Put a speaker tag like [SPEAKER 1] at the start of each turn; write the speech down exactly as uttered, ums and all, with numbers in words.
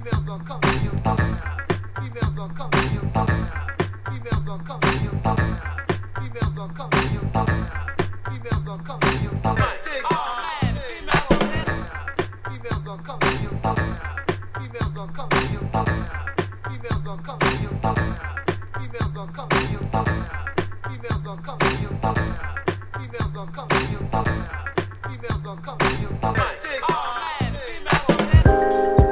[SPEAKER 1] Females gonna come to your mother. Females gonna come to your mother. Females gonna come to your mother. Females gonna come to your mother. Females gonna come to your mother. Females gonna come to your mother. Females gonna come to your mother. Females gonna come to your mother. Females gonna come to your mother. Females gonna come to your mother. Females gonna come to your mother. Females gonna come to your mother.